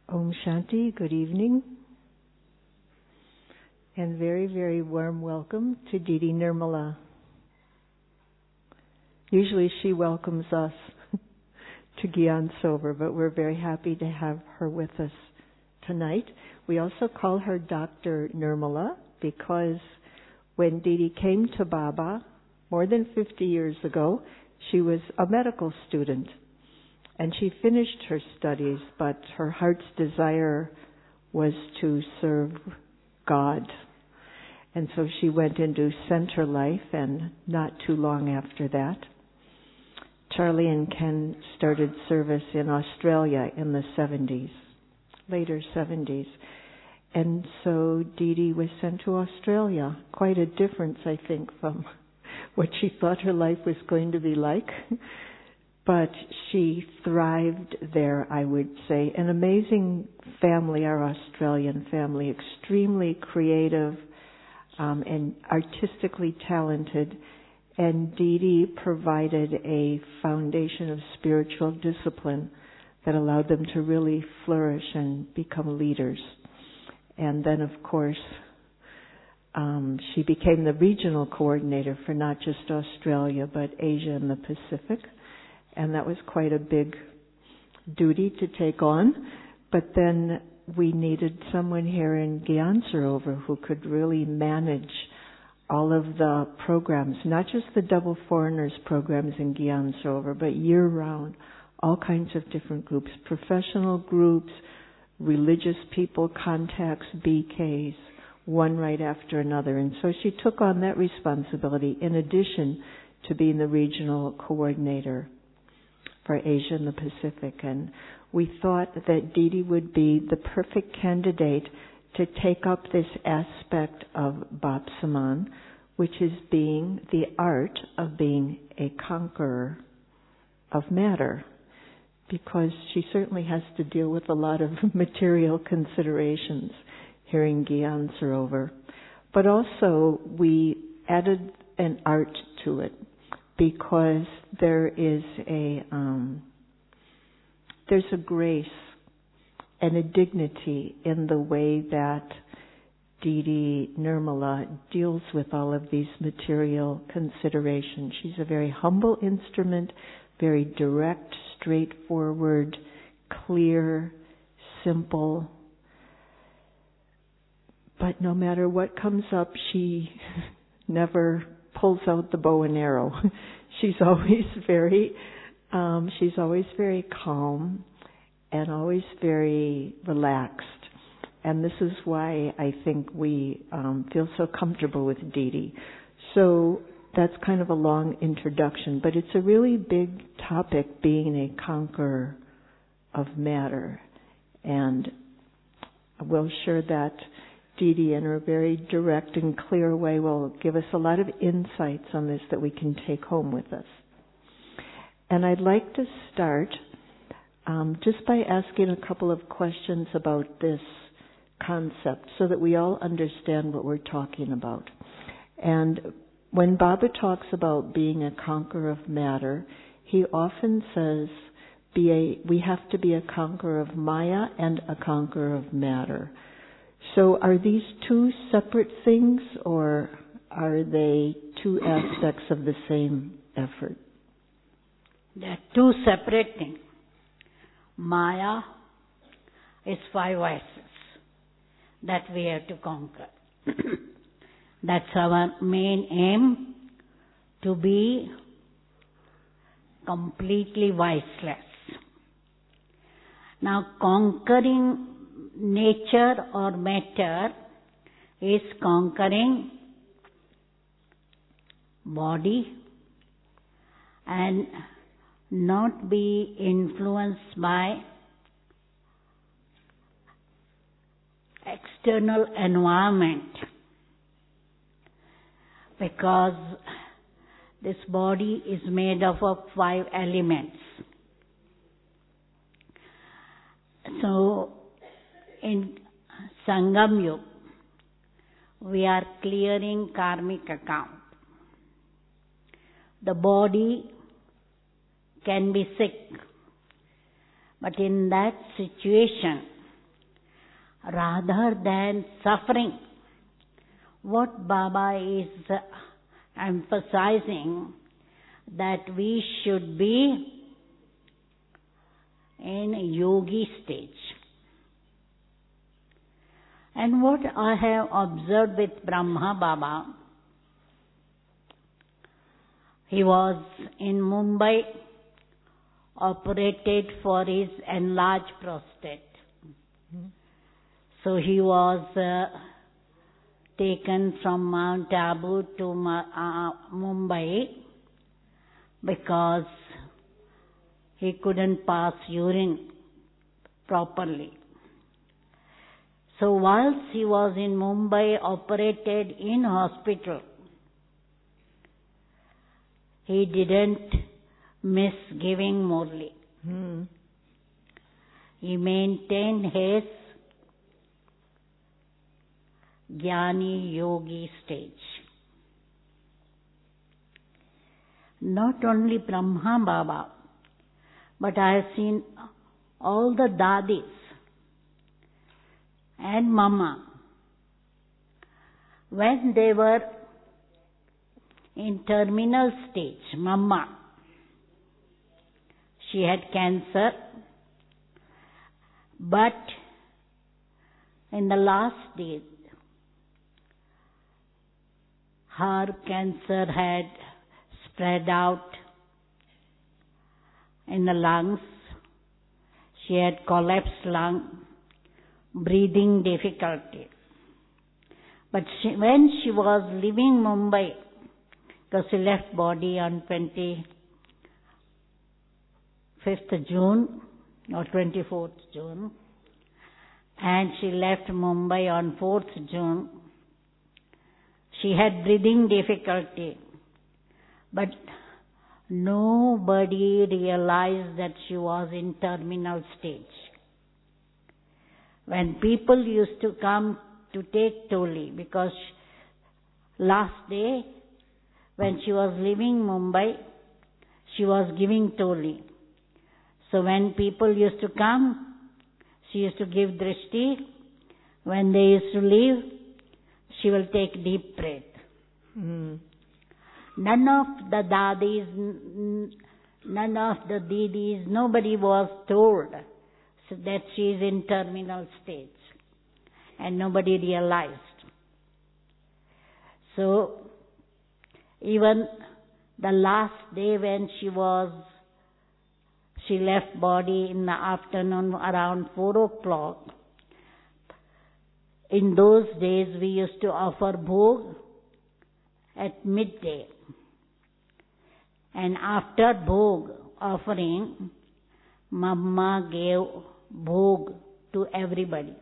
Om Shanti, good evening, and very, very warm welcome to Didi Nirmala. Usually she welcomes us to Gyan Sober, but we're very happy to have her with us tonight. We also call her Dr. Nirmala because when Didi came to Baba more than 50 years ago, she was a medical student. And she finished her studies, but her heart's desire was to serve God. And so she went into center life, and not too long after that, Charlie and Ken started service in Australia in the 70s, later 70s. And so Didi was sent to Australia. Quite a difference, I think, from what she thought her life was going to be like. But she thrived there, I would say. An amazing family, our Australian family, extremely creative and artistically talented. And Didi provided a foundation of spiritual discipline that allowed them to really flourish and become leaders. And then, of course, she became the regional coordinator for not just Australia, but Asia and the Pacific. And that was quite a big duty to take on. But then we needed someone here in Gyan Sarovar who could really manage all of the programs, not just the double foreigners programs in Gyan Sarovar, but year-round, all kinds of different groups, professional groups, religious people, contacts, BKs, one right after another. And so she took on that responsibility in addition to being the regional coordinator for Asia and the Pacific. And we thought that Didi would be the perfect candidate to take up this aspect of Bapsaman, which is being the art of being a conqueror of matter, because she certainly has to deal with a lot of material considerations here in Gyan Sarovar. But also we added an art to it, because there is there's a grace and a dignity in the way that Didi Nirmala deals with all of these material considerations. She's a very humble instrument, very direct, straightforward, clear, simple. But no matter what comes up, she never pulls out the bow and arrow. She's always very calm and always very relaxed. And this is why I think we feel so comfortable with Didi. So that's kind of a long introduction, but it's a really big topic, being a conqueror of matter. And we'll share that Didi, in her very direct and clear way, will give us a lot of insights on this that we can take home with us. And I'd like to start just by asking a couple of questions about this concept so that we all understand what we're talking about. And when Baba talks about being a conqueror of matter, he often says we have to be a conqueror of Maya and a conqueror of matter. So are these two separate things, or are they two aspects of the same effort? They're two separate things. Maya is 5 vices that we have to conquer. That's our main aim, to be completely viceless. Now, conquering nature or matter is conquering body and not be influenced by external environment, because this body is made up of 5 elements. So in Sangam Yuga, we are clearing karmic account. The body can be sick, but in that situation, rather than suffering. What Baba is emphasizing, that we should be in yogi stage. And what I have observed with Brahma Baba, he was in Mumbai, operated for his enlarged prostate. So he was taken from Mount Abu to Mumbai because he couldn't pass urine properly. So whilst he was in Mumbai, operated in hospital, he didn't miss giving Murli. He maintained his Jnani Yogi stage. Not only Brahma Baba, but I have seen all the dadis and Mama, when they were in terminal stage, Mama, she had cancer, but in the last days, her cancer had spread out in the lungs. She had collapsed lung, breathing difficulty. But when she was leaving Mumbai, because she left body on 25th June or 24th June, and she left Mumbai on 4th June, she had breathing difficulty. But nobody realized that she was in terminal stage. When people used to come to take Toli, because last day when she was leaving Mumbai, she was giving Toli. So when people used to come, she used to give drishti. When they used to leave, she will take deep breath. None of the dadis, none of the didis, nobody was told that she is in terminal stage, and nobody realized. So even the last day when she left body in the afternoon around 4 o'clock, in those days we used to offer bhog at midday. And after bhog offering, Mama gave bhog to everybody.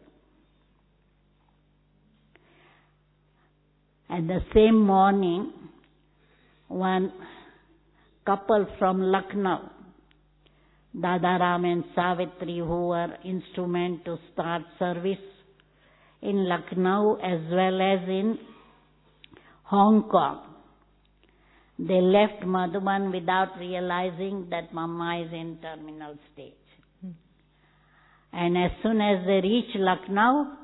And the same morning, one couple from Lucknow, Dadaram and Savitri, who were instrument to start service in Lucknow as well as in Hong Kong, they left Madhuban without realizing that Mama is in terminal stage. And as soon as they reached Lucknow,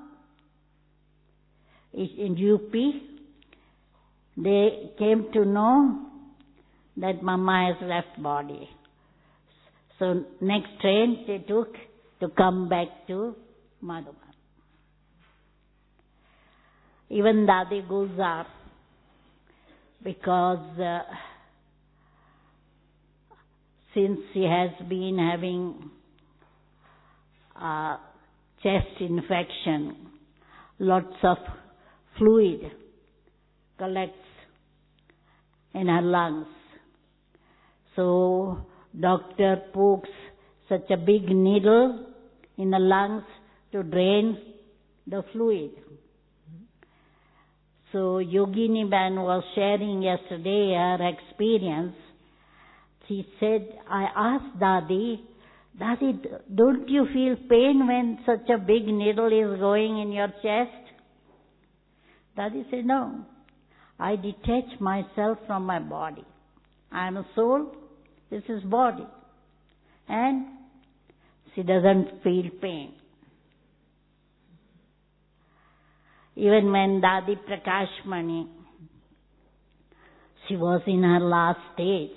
in UP, they came to know that Mama has left body. So next train they took to come back to Madhuban. Even Dadi Gulzar, because since she has been having chest infection, lots of fluid collects in her lungs. So doctor pokes such a big needle in the lungs to drain the fluid. So Yogini Ban was sharing yesterday her experience. She said, I asked Dadi, don't you feel pain when such a big needle is going in your chest? Dadi said, no. I detach myself from my body. I am a soul, this is body. And she doesn't feel pain. Even when Dadi Prakashmani, she was in her last stage.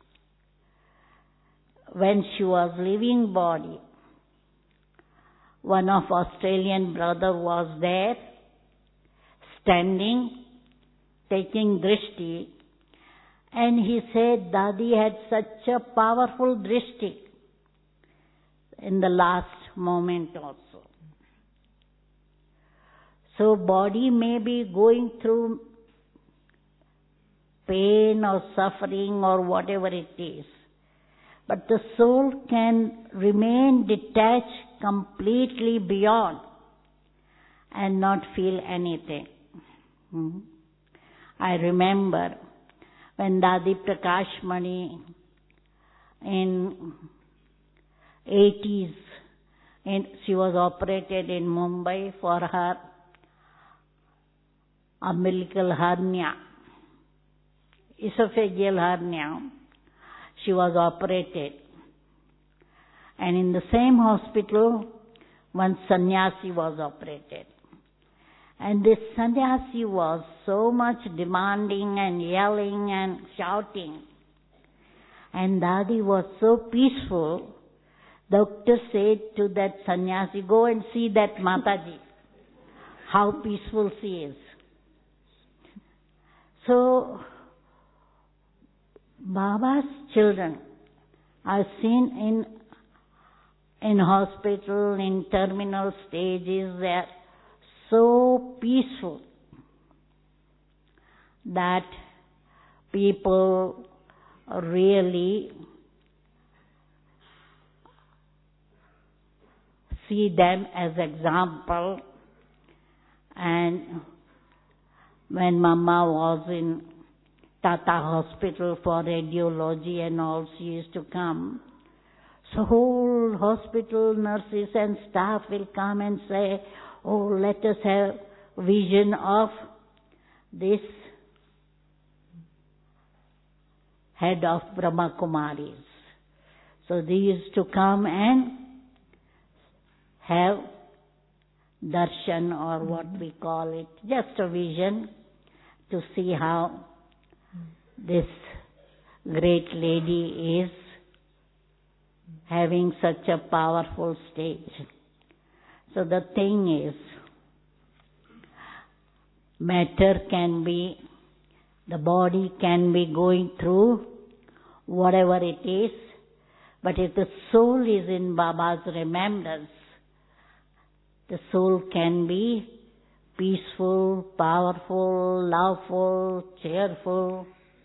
When she was leaving body, one of Australian brother was there, standing, taking drishti, and he said Dadi had such a powerful drishti in the last moment also. So body may be going through pain or suffering or whatever it is, but the soul can remain detached completely beyond and not feel anything. I remember when Dadi Prakashmani in 80s, and she was operated in Mumbai for her umbilical hernia, esophageal hernia. She was operated. And in the same hospital, one sannyasi was operated. And this sannyasi was so much demanding and yelling and shouting. And Dadi was so peaceful. Doctor said to that sannyasi, go and see that Mataji, how peaceful she is. So, Baba's children are seen in hospital, in terminal stages. They are so peaceful that people really see them as example. And when Mama was in Tata Hospital for radiology and all, she used to come. So whole hospital nurses and staff will come and say, oh, let us have vision of this head of Brahma Kumaris. So they used to come and have darshan, or what we call it, just a vision to see how this great lady is having such a powerful stage. So the thing is, matter can be, the body can be going through whatever it is, but if the soul is in Baba's remembrance, the soul can be peaceful, powerful, loveful, cheerful.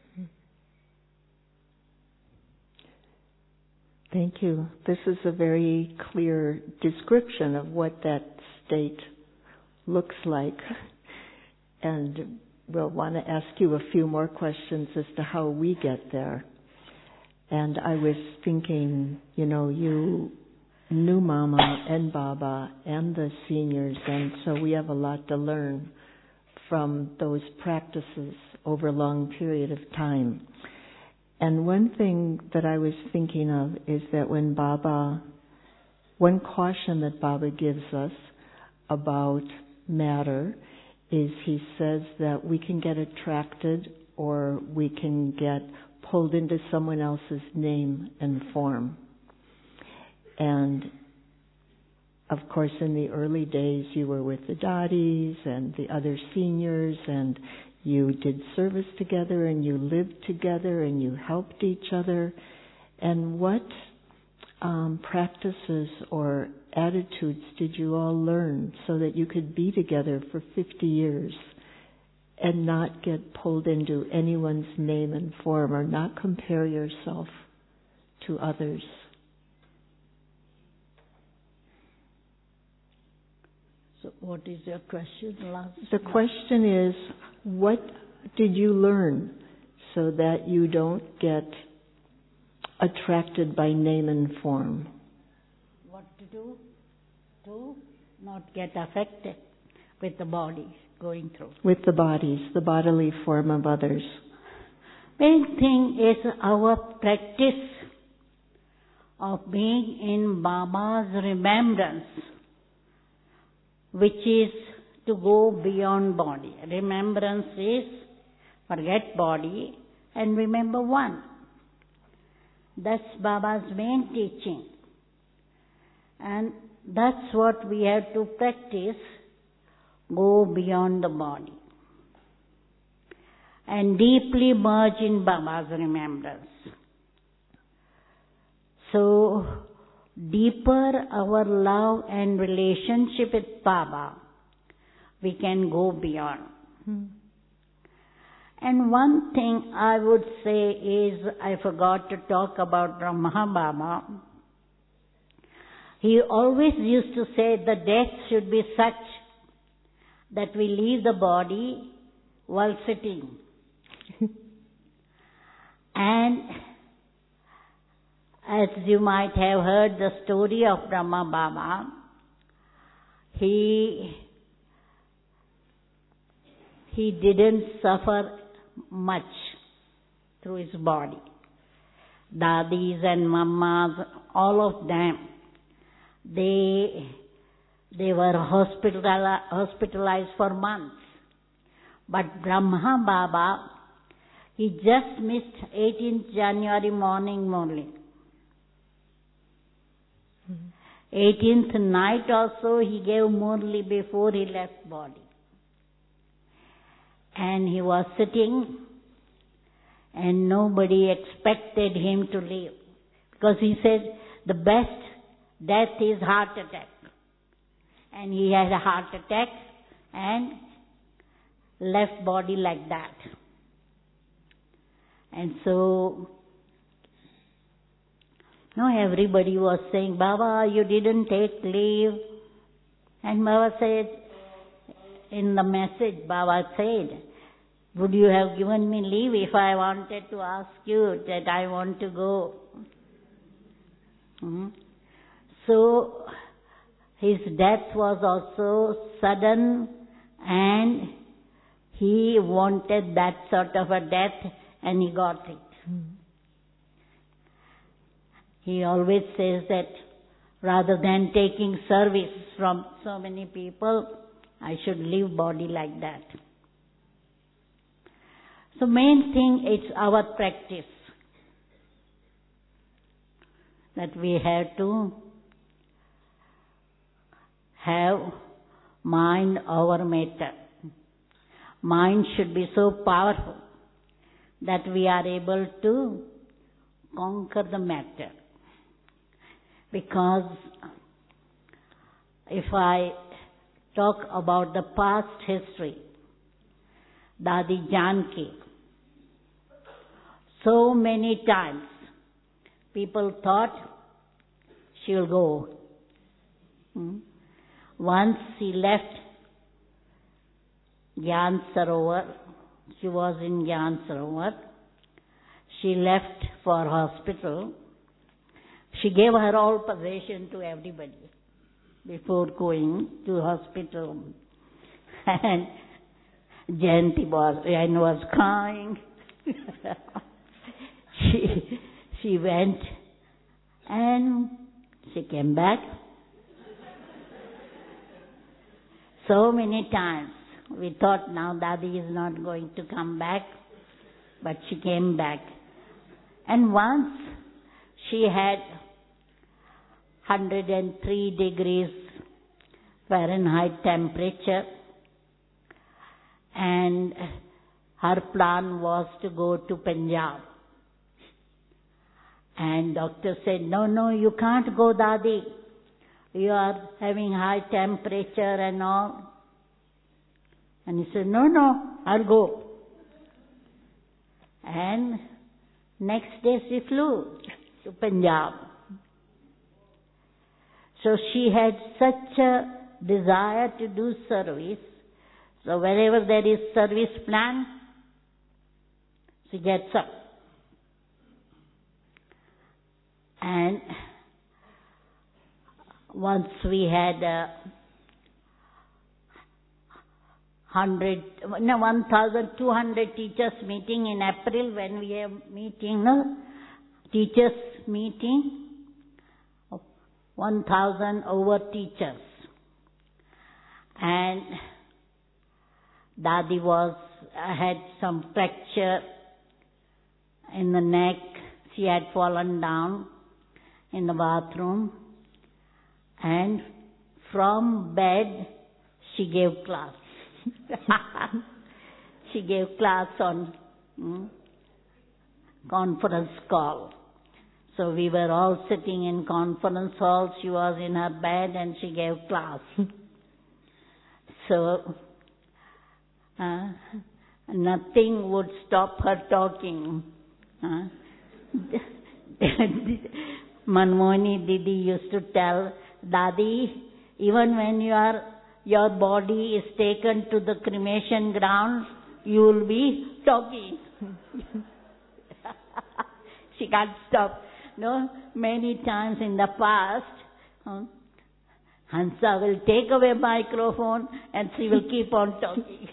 Thank you. This is a very clear description of what that state looks like. And we'll want to ask you a few more questions as to how we get there. And I was thinking, you knew Mama and Baba and the seniors, and so we have a lot to learn from those practices over a long period of time. And one thing that I was thinking of is that when one caution that Baba gives us about matter is he says that we can get attracted or we can get pulled into someone else's name and form. And of course, in the early days, you were with the Dadis and the other seniors, and you did service together, and you lived together, and you helped each other. And what practices or attitudes did you all learn so that you could be together for 50 years and not get pulled into anyone's name and form, or not compare yourself to others? So what is your question? The question is, what did you learn so that you don't get attracted by name and form? What to do to not get affected with the body going through. With the bodies, the bodily form of others. Main thing is our practice of being in Baba's remembrance, which is to go beyond body. Remembrance is forget body and remember one. That's Baba's main teaching. And that's what we have to practice, go beyond the body. And deeply merge in Baba's remembrance. So, deeper our love and relationship with Baba, we can go beyond. And one thing I would say is, I forgot to talk about Brahma Baba. He always used to say the death should be such that we leave the body while sitting. And as you might have heard the story of Brahma Baba, he didn't suffer much through his body. Dadis and mammas, all of them, they were hospitalized for months. But Brahma Baba, he just missed 18th January morning only. 18th night also he gave Murli before he left body. And he was sitting and nobody expected him to leave. Because he said the best death is heart attack. And he had a heart attack and left body like that. And so, everybody was saying, Baba, you didn't take leave. And Baba said, in the message, Baba said, would you have given me leave if I wanted to ask you that I want to go? So, his death was also sudden and he wanted that sort of a death and he got it. He always says that rather than taking service from so many people, I should leave body like that. So main thing is our practice. That we have to have mind over matter. Mind should be so powerful that we are able to conquer the matter. Because if I talk about the past history, Dadi Janki, so many times people thought she will go. Once she left Gyan Sarovar, she was in Gyan Sarovar, she left for hospital. She gave her all possession to everybody before going to hospital. And Jayanti was crying. She went and she came back. So many times we thought now Dadi is not going to come back, but she came back. And once she had 103 degrees Fahrenheit temperature, and her plan was to go to Punjab. And doctor said, no, you can't go, Dadi. You are having high temperature and all. And he said, no, I'll go. And next day she flew to Punjab. So she had such a desire to do service. So wherever there is service plan, she gets up. And once we had 1,200 teachers meeting in April, when we have meeting, teachers meeting, 1,000 over teachers. And Dadi had some fracture in the neck. She had fallen down in the bathroom, and from bed she gave class. She gave class on conference call. So we were all sitting in conference hall. She was in her bed and she gave class. So nothing would stop her talking. Manmohani Didi used to tell, Dadi, even when your body is taken to the cremation ground, you will be talking. She can't stop. No, many times in the past, Hansa will take away microphone and she will keep on talking.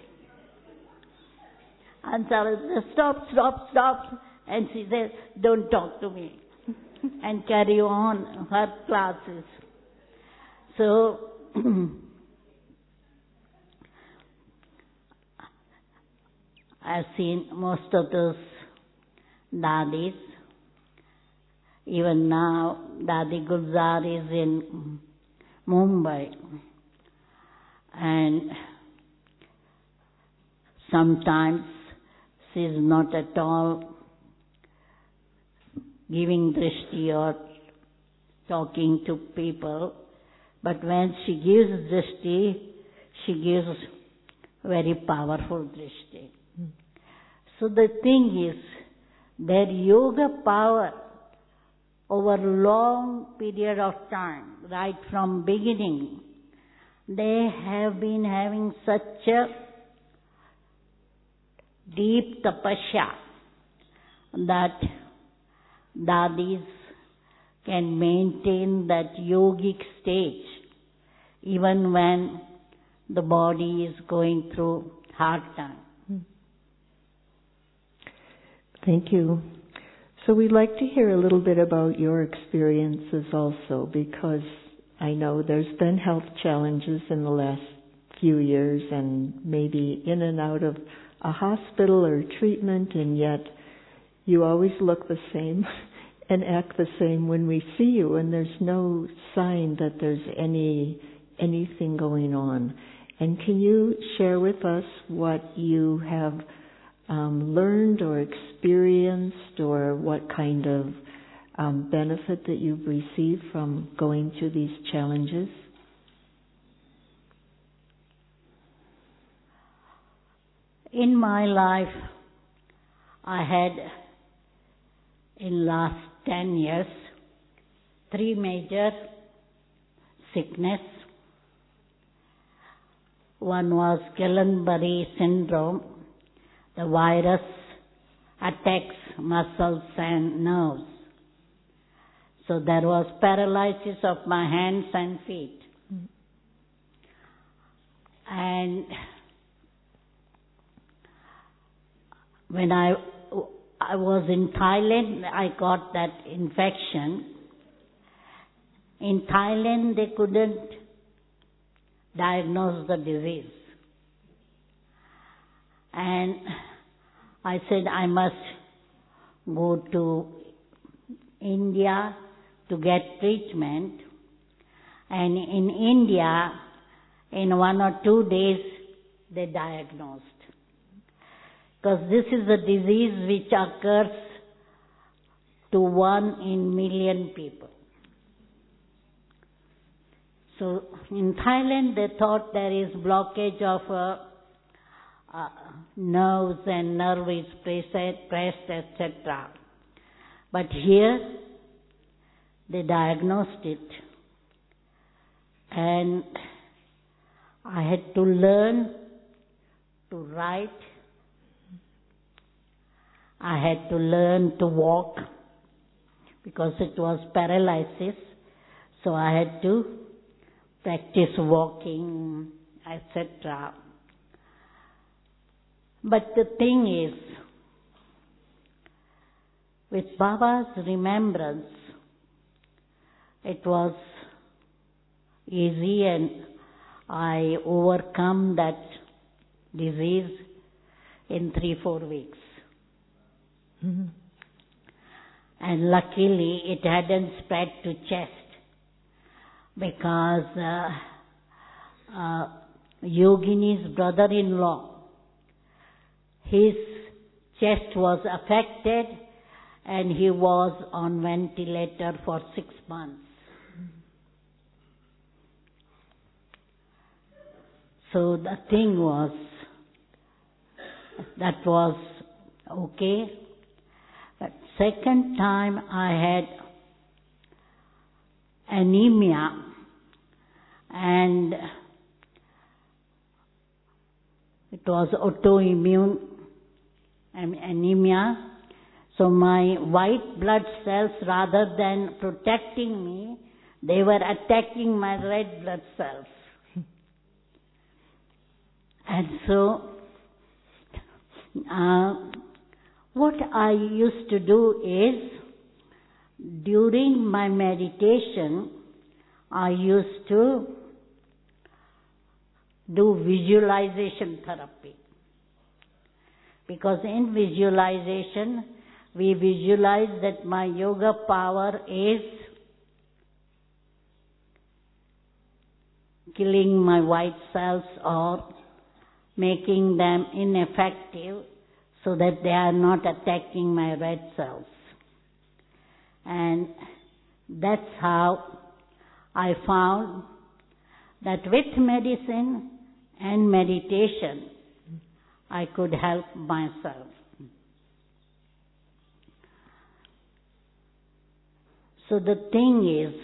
Hansa will say, stop. And she says, don't talk to me. And carry on her classes. So, I've seen most of those Dadis. Even now, Dadi Gulzar is in Mumbai. And sometimes she is not at all giving drishti or talking to people. But when she gives drishti, she gives very powerful drishti. So the thing is, their yoga power over long period of time, right from beginning, they have been having such a deep tapasya that Dadis can maintain that yogic stage even when the body is going through hard time. Thank you. So we'd like to hear a little bit about your experiences also, because I know there's been health challenges in the last few years and maybe in and out of a hospital or treatment, and yet you always look the same and act the same when we see you, and there's no sign that there's anything going on. And can you share with us what you have learned or experienced, or what kind of benefit that you've received from going through these challenges? In my life, I had, in last 10 years, 3 major sickness. One was Guillain-Barré syndrome. The virus attacks muscles and nerves. So there was paralysis of my hands and feet. And when I was in Thailand, I got that infection. In Thailand, they couldn't diagnose the disease. And I said I must go to India to get treatment. And in India, in 1 or 2 days, they diagnosed. Because this is a disease which occurs to 1 in million people. So in Thailand, they thought there is blockage of nerves and nerve is pressed, etc. But here, they diagnosed it. And I had to learn to write. I had to learn to walk because it was paralysis. So I had to practice walking, etc. But the thing is, with Baba's remembrance, it was easy and I overcome that disease in 3-4 weeks. Mm-hmm. And luckily it hadn't spread to chest, because Yogini's brother-in-law, his chest was affected and he was on ventilator for 6 months. So the thing was, that was okay. But second time I had anemia, and it was autoimmune anemia. So my white blood cells, rather than protecting me, they were attacking my red blood cells. And so, what I used to do is, during my meditation, I used to do visualization therapy. Because in visualization, we visualize that my yoga power is killing my white cells or making them ineffective so that they are not attacking my red cells. And that's how I found that with medicine and meditation, I could help myself. So the thing is,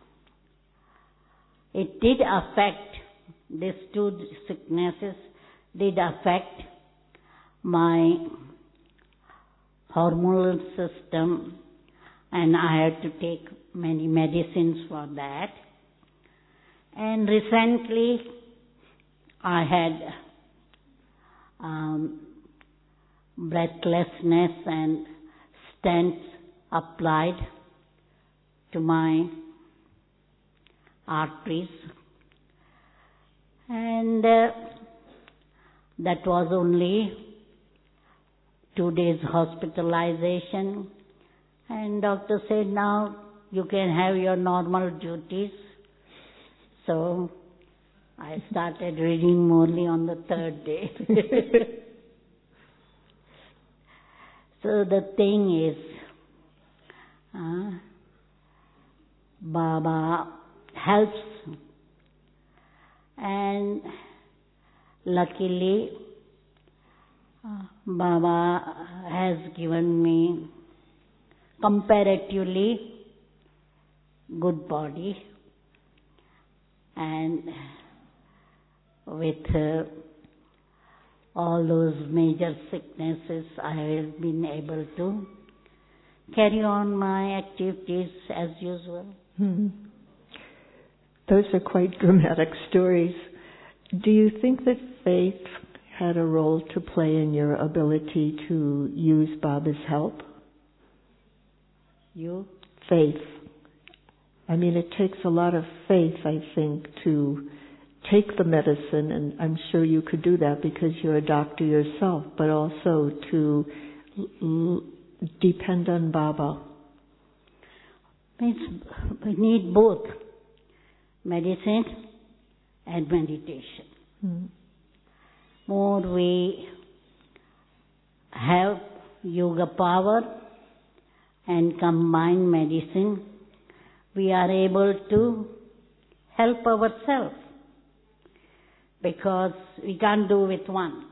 it did affect, these two sicknesses did affect my hormonal system, and I had to take many medicines for that. And recently I had breathlessness and stents applied to my arteries, and that was only 2 days hospitalization, and doctor said, now you can have your normal duties. So I started reading morely on the 3rd day. So the thing is, Baba helps, and luckily Baba has given me comparatively good body, and with all those major sicknesses, I have been able to carry on my activities as usual. Mm-hmm. Those are quite dramatic stories. Do you think that faith had a role to play in your ability to use Baba's help? You? Faith. I mean, it takes a lot of faith, I think, to take the medicine, and I'm sure you could do that because you're a doctor yourself, but also to depend on Baba. We need both medicine and meditation. Mm-hmm. More we have yoga power and combine medicine, we are able to help ourselves, because we can't do with one.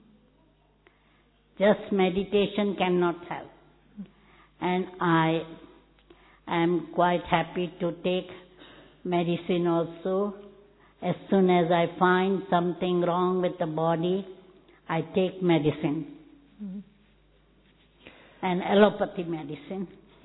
Just meditation cannot help. And I am quite happy to take medicine also. As soon as I find something wrong with the body, I take medicine. Mm-hmm. And allopathy medicine.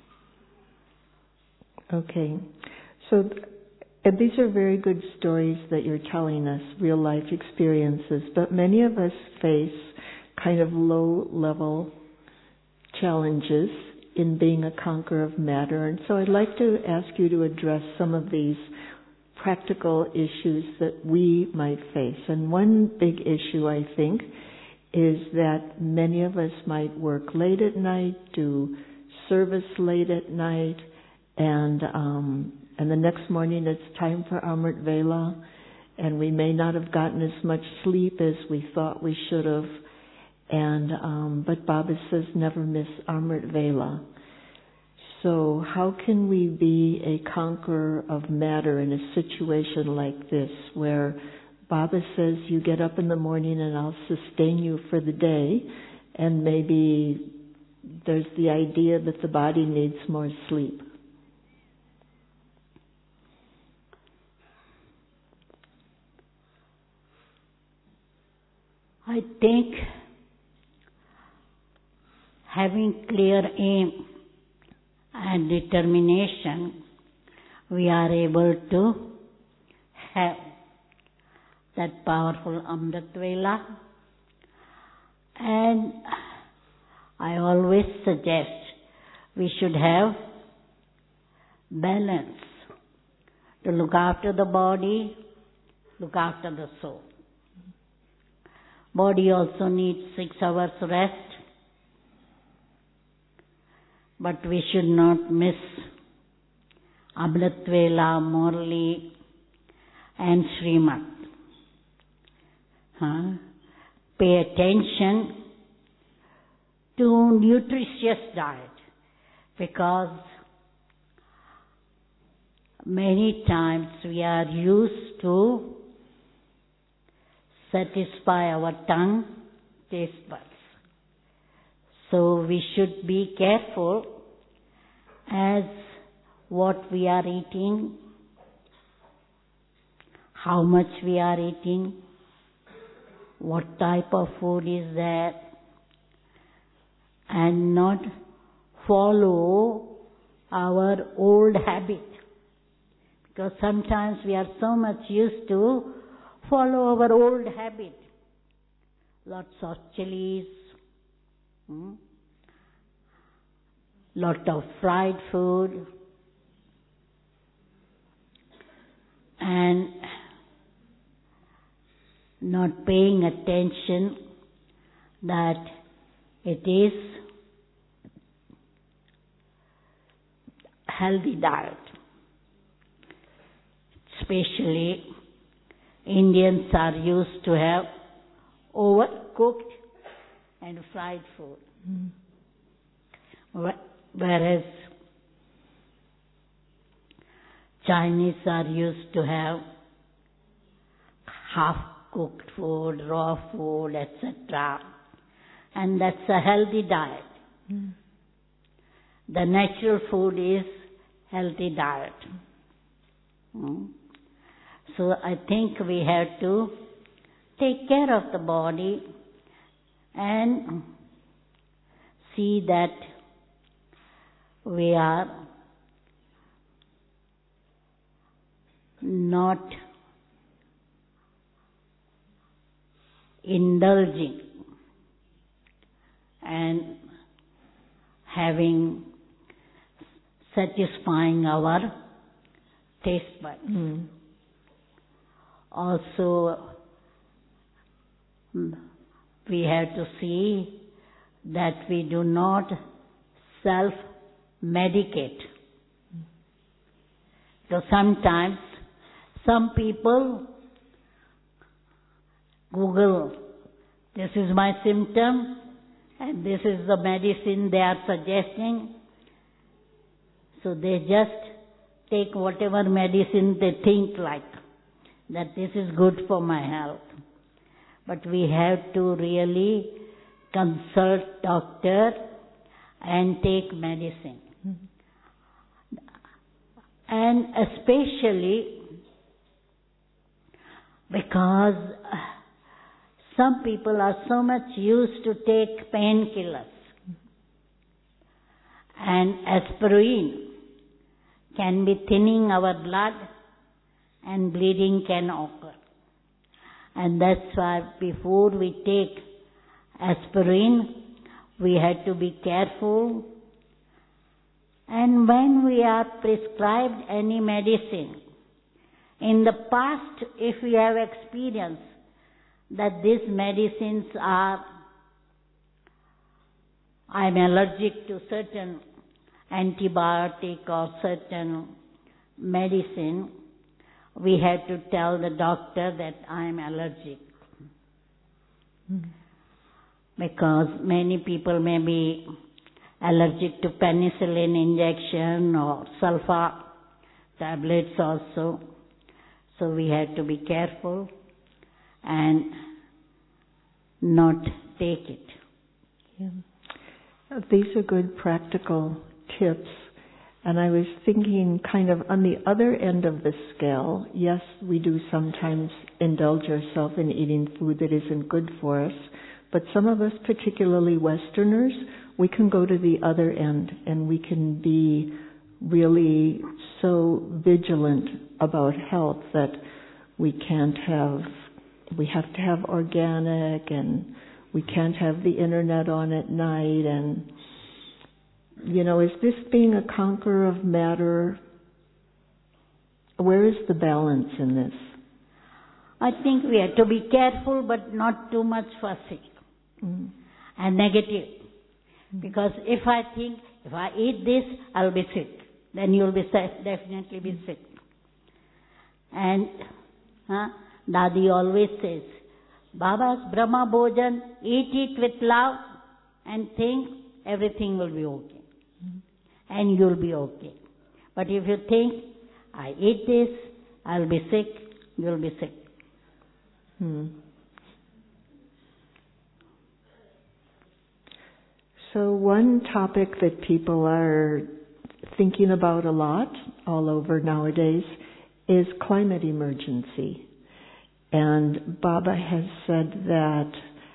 Okay. So these are very good stories that you're telling us, real life experiences, but many of us face kind of low level challenges in being a conqueror of matter. And so I'd like to ask you to address some of these practical issues that we might face. And one big issue, I think, is that many of us might work late at night, do service late at night, and the next morning it's time for Amrit Vela, and we may not have gotten as much sleep as we thought we should have. And but Baba says never miss Amrit Vela. So how can we be a conqueror of matter in a situation like this, where Baba says you get up in the morning and I'll sustain you for the day, and maybe there's the idea that the body needs more sleep? I think having clear aim and determination, we are able to have that powerful Amrit Vela. And I always suggest we should have balance to look after the body, look after the soul. Body also needs 6 hours rest, but we should not miss Amrit Vela, Murli and Srimad. Pay attention to nutritious diet, because many times we are used to satisfy our tongue, taste buds. So we should be careful as what we are eating, how much we are eating, what type of food is there, and not follow our old habit. Because sometimes we are so much used to follow our old habit. Lots of chilies, lot of fried food, and not paying attention that it is healthy diet. Especially Indians are used to have overcooked and fried food. Whereas Chinese are used to have half-cooked food, raw food, etc. And that's a healthy diet. The natural food is healthy diet. So I think we have to take care of the body and see that we are not indulging and satisfying our taste buds. Also, we have to see that we do not self-medicate. So sometimes some people Google, this is my symptom and this is the medicine they are suggesting. So they just take whatever medicine they think like, that this is good for my health. But we have to really consult doctor and take medicine. And especially because some people are so much used to take painkillers, and aspirin can be thinning our blood and bleeding can occur. And that's why before we take aspirin, we have to be careful. And when we are prescribed any medicine, In the past, if we have experienced that these medicines I'm allergic to certain antibiotic or certain medicine, we had to tell the doctor that I'm allergic. Because many people may be allergic to penicillin injection or sulfa tablets also. So we had to be careful and not take it. Yeah. These are good practical tips. And I was thinking kind of on the other end of the scale, yes, we do sometimes indulge ourselves in eating food that isn't good for us, but some of us, particularly Westerners, we can go to the other end and we can be really so vigilant about health that we have to have organic, and we can't have the internet on at night. And, is this being a conqueror of matter? Where is the balance in this? I think we have to be careful but not too much fussy and negative. Because if I think, if I eat this, I'll be sick, then you'll be definitely be sick. And Dadi always says, Baba's Brahma Bhojan, eat it with love and think everything will be okay. And you'll be okay. But if you think, I eat this, I'll be sick, you'll be sick. So one topic that people are thinking about a lot all over nowadays is climate emergency. And Baba has said that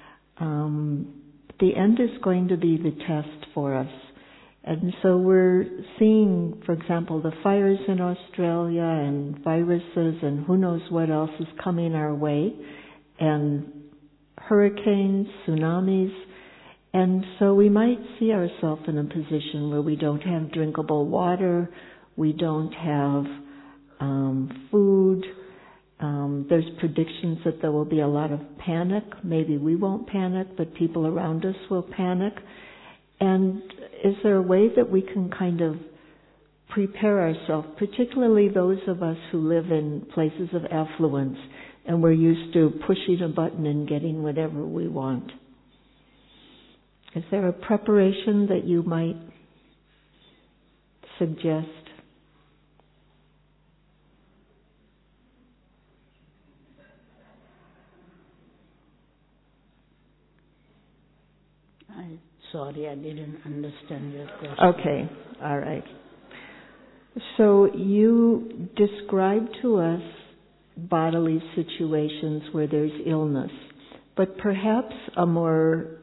the end is going to be the test for us. And so we're seeing, for example, the fires in Australia and viruses and who knows what else is coming our way, and hurricanes, tsunamis. And so we might see ourselves in a position where we don't have drinkable water, we don't have food. There's predictions that there will be a lot of panic. Maybe we won't panic, but people around us will panic. And is there a way that we can kind of prepare ourselves, particularly those of us who live in places of affluence and we're used to pushing a button and getting whatever we want? Is there a preparation that you might suggest? Sorry, I didn't understand your question. Okay, all right. So you describe to us bodily situations where there's illness, but perhaps a more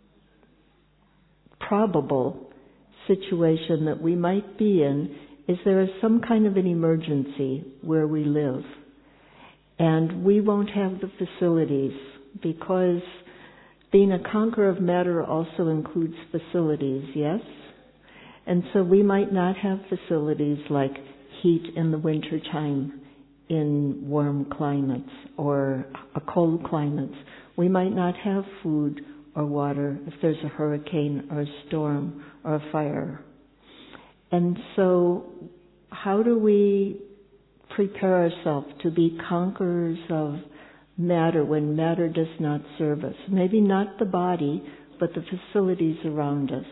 probable situation that we might be in is there is some kind of an emergency where we live, and we won't have the facilities, because being a conqueror of matter also includes facilities, yes? And so we might not have facilities like heat in the winter time in warm climates or cold climates. We might not have food or water if there's a hurricane or a storm or a fire. And so how do we prepare ourselves to be conquerors of matter when matter does not serve us? Maybe not the body, but the facilities around us.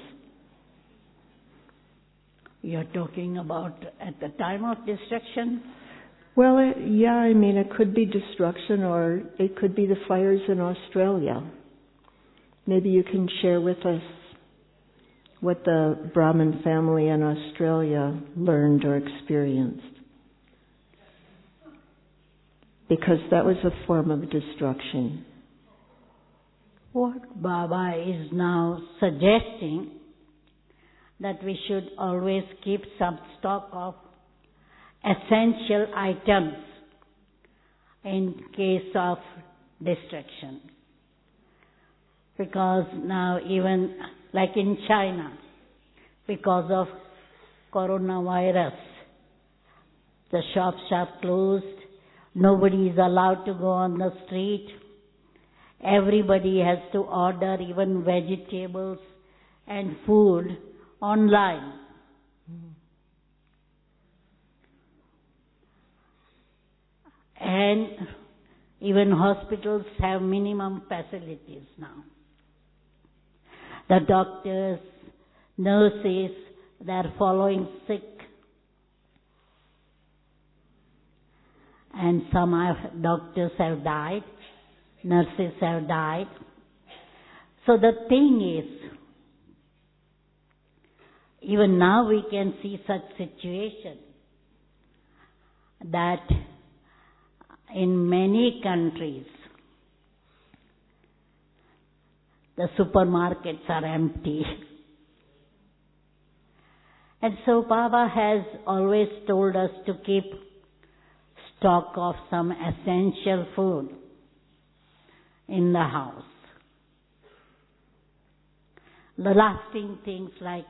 You're talking about at the time of destruction? Well, it could be destruction, or it could be the fires in Australia. Maybe you can share with us what the Brahmin family in Australia learned or experienced. Because that was a form of destruction. What Baba is now suggesting, that we should always keep some stock of essential items in case of destruction. Because now even like in China, because of coronavirus, the shops are closed Nobody is allowed to go on the street. Everybody has to order even vegetables and food online. And even hospitals have minimum facilities now. The doctors, nurses, they are following sick. And some doctors have died, nurses have died. So the thing is, even now we can see such situation that in many countries the supermarkets are empty. And so Baba has always told us to keep stock of some essential food in the house. The lasting things like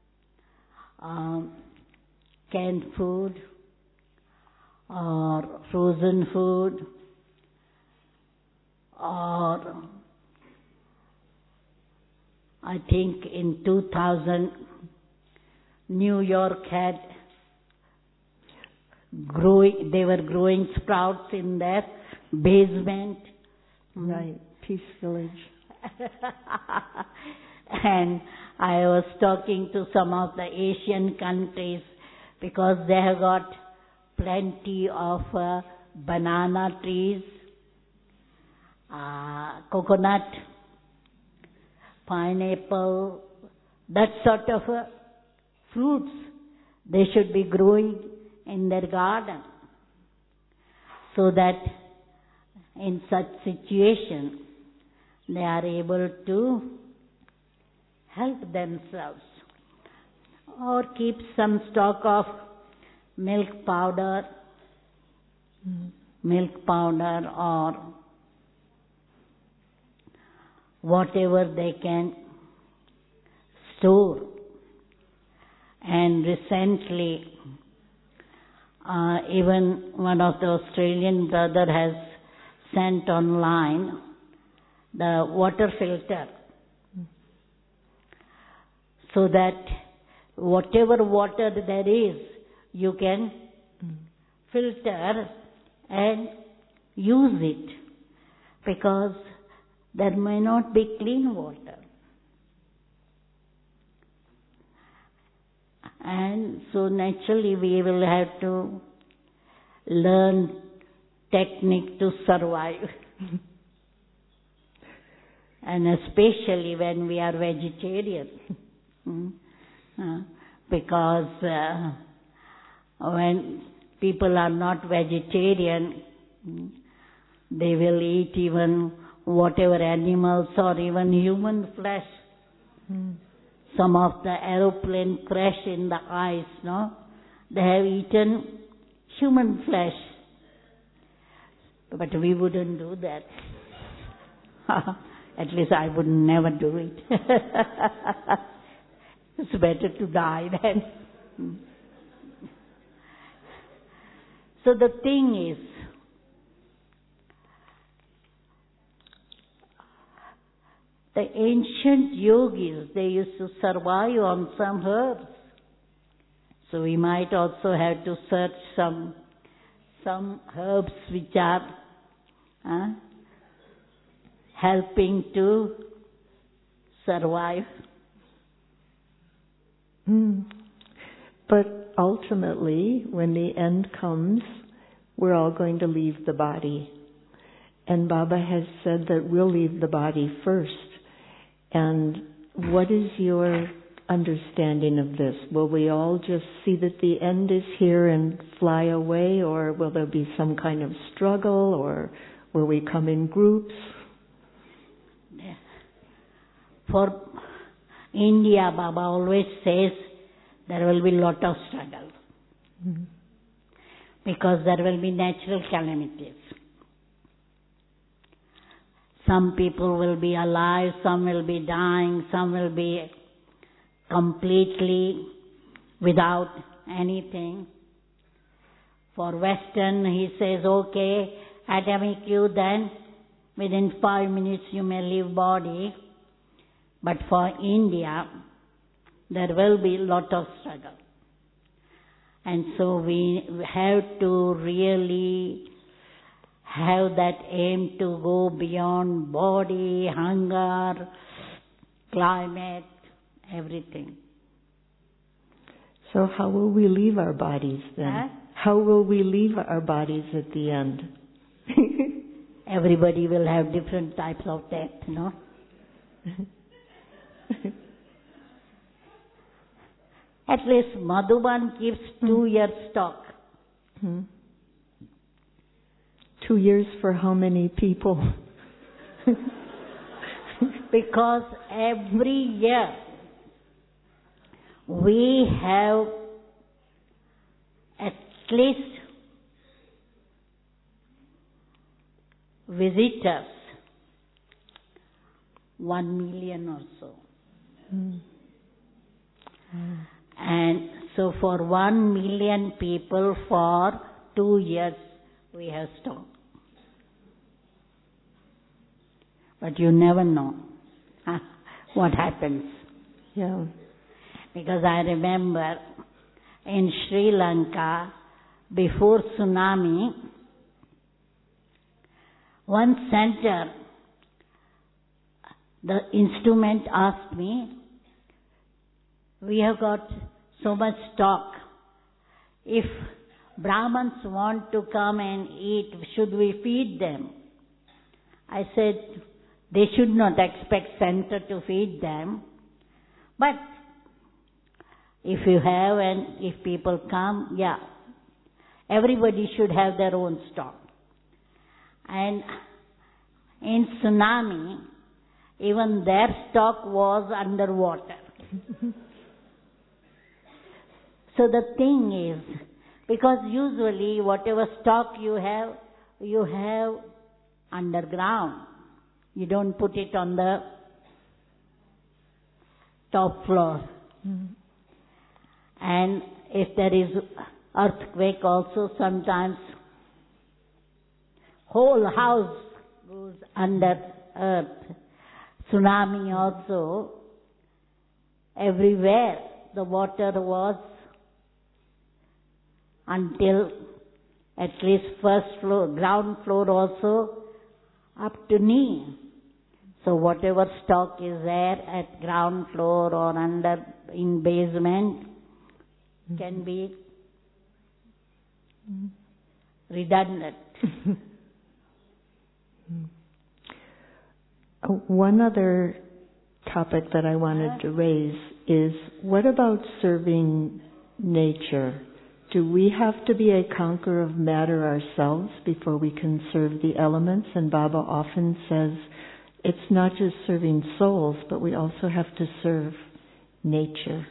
canned food or frozen food, or I think in 2000 New York had they were growing sprouts in their basement. Right, Peace Village. And I was talking to some of the Asian countries because they have got plenty of banana trees, coconut, pineapple, that sort of fruits they should be growing in their garden, so that in such situation they are able to help themselves, or keep some stock of milk powder or whatever they can store. And recently even one of the Australian brother has sent online the water filter, so that whatever water there is, you can filter and use it, because there may not be clean water. And so naturally we will have to learn technique to survive. And especially when we are vegetarian. Because when people are not vegetarian, they will eat even whatever animals or even human flesh. Some of the aeroplane crash in the ice, no? They have eaten human flesh. But we wouldn't do that. At least I would never do it. It's better to die than. So the thing is, the ancient yogis, they used to survive on some herbs. So we might also have to search some herbs which are helping to survive. But ultimately, when the end comes, we're all going to leave the body. And Baba has said that we'll leave the body first. And what is your understanding of this? Will we all just see that the end is here and fly away, or will there be some kind of struggle, or will we come in groups? For India, Baba always says there will be lot of struggle. Because there will be natural calamities. Some people will be alive, some will be dying, some will be completely without anything. For Western, he says, okay, atomic you, then within 5 minutes you may leave body. But for India, there will be lot of struggle. And so we have to really have that aim to go beyond body, hunger, climate, everything. So how will we leave our bodies then? Huh? How will we leave our bodies at the end? Everybody will have different types of death, no? At least Madhuban keeps 2 years stock. 2 years for how many people? Because every year we have at least visitors 1 million or so. And so for 1 million people for 2 years we have stopped. But you never know what happens. Yeah. Because I remember in Sri Lanka, before tsunami, one center, the instrument asked me, we have got so much stock. If Brahmins want to come and eat, should we feed them? I said, they should not expect center to feed them. But if you have and if people come, yeah, everybody should have their own stock. And in tsunami, even their stock was underwater. So the thing is, because usually whatever stock you have underground. You don't put it on the top floor. And if there is earthquake also, sometimes whole house goes under earth. Tsunami also, everywhere the water was until at least first floor, ground floor also up to knee. So whatever stock is there at ground floor or under in basement can be redundant. One other topic that I wanted to raise is, what about serving nature? Do we have to be a conqueror of matter ourselves before we can serve the elements? And Baba often says it's not just serving souls, but we also have to serve nature.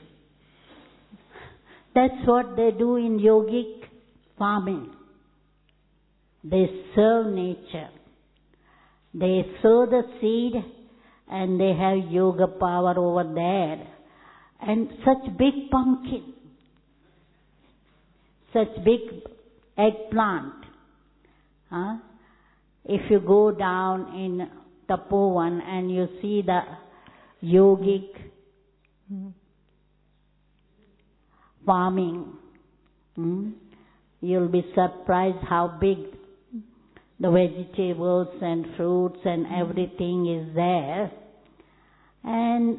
That's what they do in yogic farming. They serve nature. They sow the seed and they have yoga power over there. And such big pumpkin, such big eggplant. If you go down in Tapovan and you see the yogic farming, you'll be surprised how big the vegetables and fruits and everything is there. And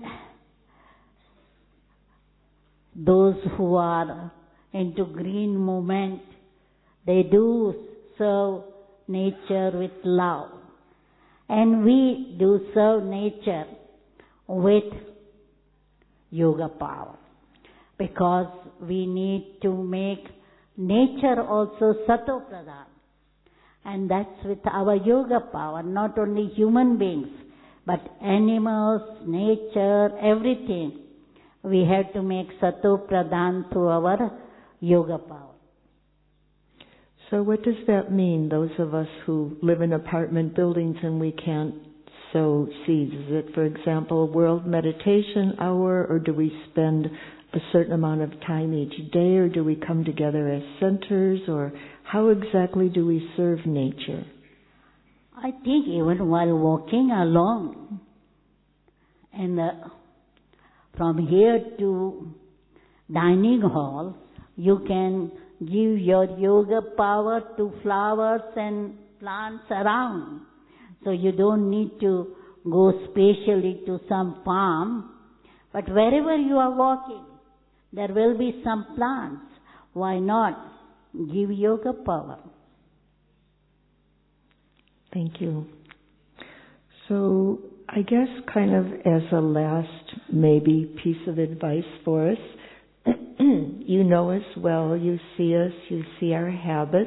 those who are into green movement, they do serve nature with love. And we do serve nature with yoga power. Because we need to make nature also Sato Pradhan. And that's with our yoga power, not only human beings, but animals, nature, everything. We have to make Sato Pradhan through our yoga power. So what does that mean, those of us who live in apartment buildings and we can't sow seeds? Is it, for example, a World Meditation Hour, or do we spend a certain amount of time each day, or do we come together as centers, or how exactly do we serve nature? I think even while walking along, and from here to dining hall, you can give your yoga power to flowers and plants around. So you don't need to go specially to some farm, but wherever you are walking, there will be some plants. Why not give yoga power? Thank you. So I guess kind of as a last maybe piece of advice for us, you know us well, you see us, you see our habits.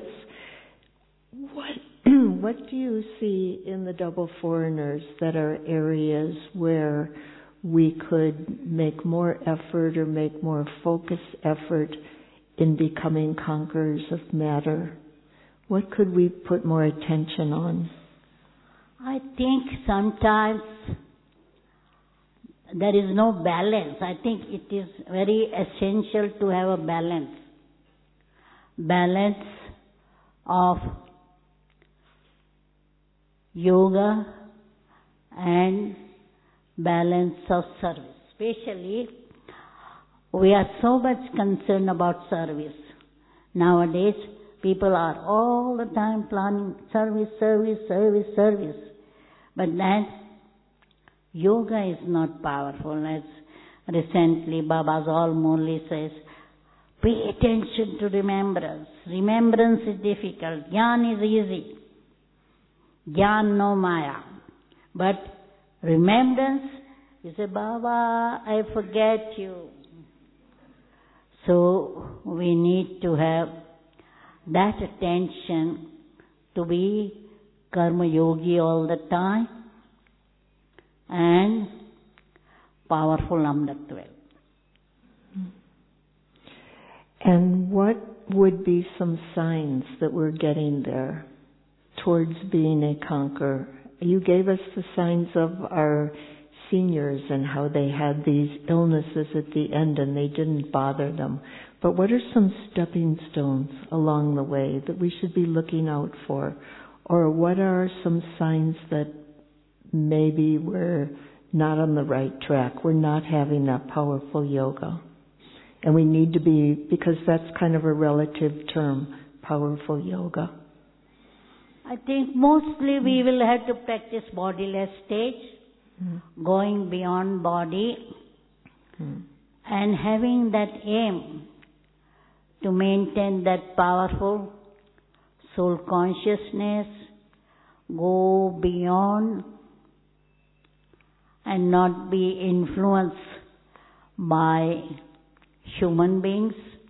What do you see in the double foreigners that are areas where we could make more effort or make more focused effort in becoming conquerors of matter? What could we put more attention on? I think sometimes there is no balance. I think it is very essential to have a balance. Balance of yoga and balance of service. Especially, we are so much concerned about service. Nowadays, people are all the time planning service. But then, yoga is not powerful. As recently Baba's All Murli says, pay attention to remembrance. Remembrance is difficult. Gyan is easy. Gyan no maya. But remembrance, you say, Baba, I forget you. So we need to have that attention to be karma yogi all the time and powerful Amritva. And what would be some signs that we're getting there towards being a conqueror? You gave us the signs of our seniors and how they had these illnesses at the end and they didn't bother them. But what are some stepping stones along the way that we should be looking out for? Or what are some signs that maybe we're not on the right track, we're not having that powerful yoga? And we need to be, because that's kind of a relative term, powerful yoga. I think mostly we will have to practice bodiless stage, going beyond body, and having that aim to maintain that powerful soul consciousness, go beyond and not be influenced by human beings,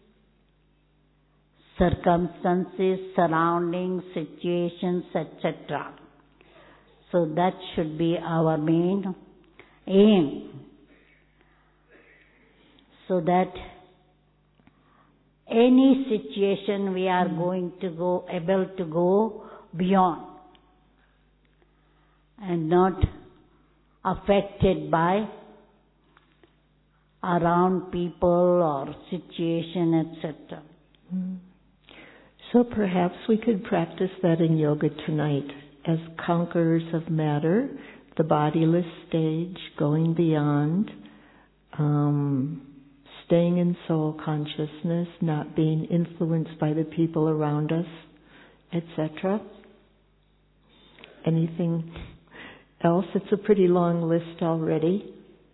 circumstances, surroundings, situations, etc. So that should be our main aim, so that any situation we are going to go, able to go beyond and not affected by around people or situation, etc. So perhaps we could practice that in yoga tonight as conquerors of matter, the bodiless stage, going beyond, staying in soul consciousness, not being influenced by the people around us, etc. Anything else? It's a pretty long list already.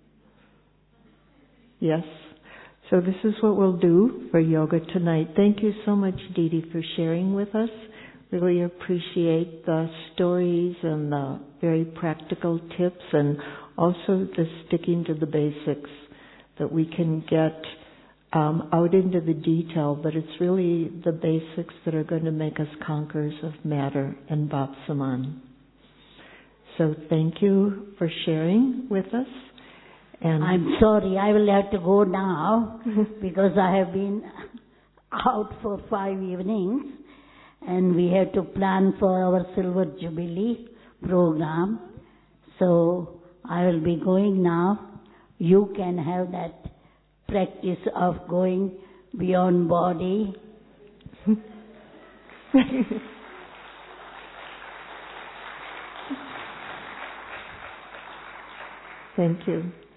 Yes. So this is what we'll do for yoga tonight. Thank you so much, Didi, for sharing with us. Really appreciate the stories and the very practical tips, and also the sticking to the basics, that we can get out into the detail, but it's really the basics that are going to make us conquerors of matter and Bapsaman. So thank you for sharing with us. And I'm sorry, I will have to go now because I have been out for 5 evenings and we have to plan for our Silver Jubilee program. So I will be going now. You can have that practice of going beyond body. Thank you.